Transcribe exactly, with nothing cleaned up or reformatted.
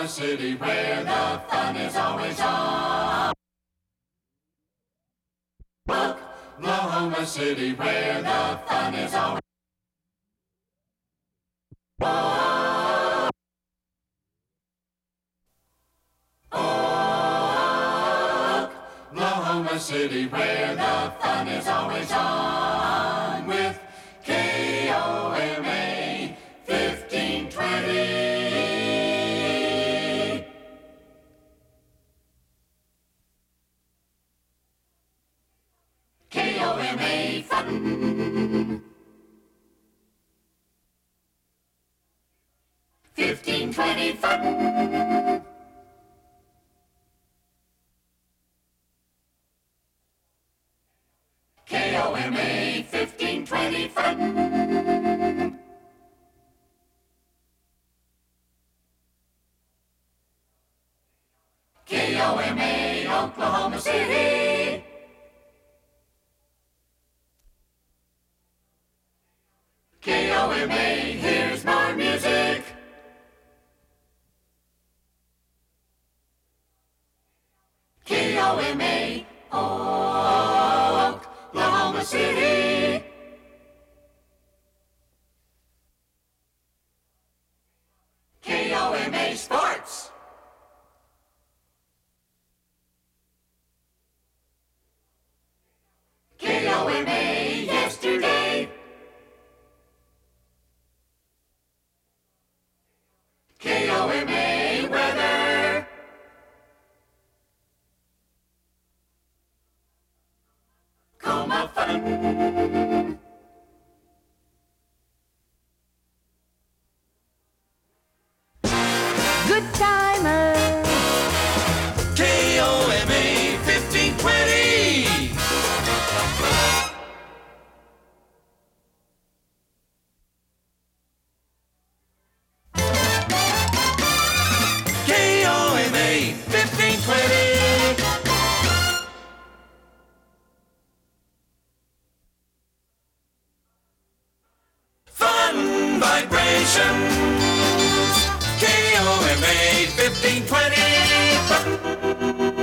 Oklahoma City, where the fun is always on. Oklahoma City, where the fun is always on. Oklahoma City, where the fun is always on. With K O M A fifteen twenty. K O M A fun. fifteen twenty fun. K O M A fifteen twenty fun. K O M A Oklahoma City. K O M A, here's more music. K O M A, Oklahoma City. K O M A Sports. K O M A Yesterday. K O M A Weather. Coma Fun. Good timer. K O M A fifteen twenty. K O M A fifteen twenty. Fun vibrations. K O M A fifteen twenty.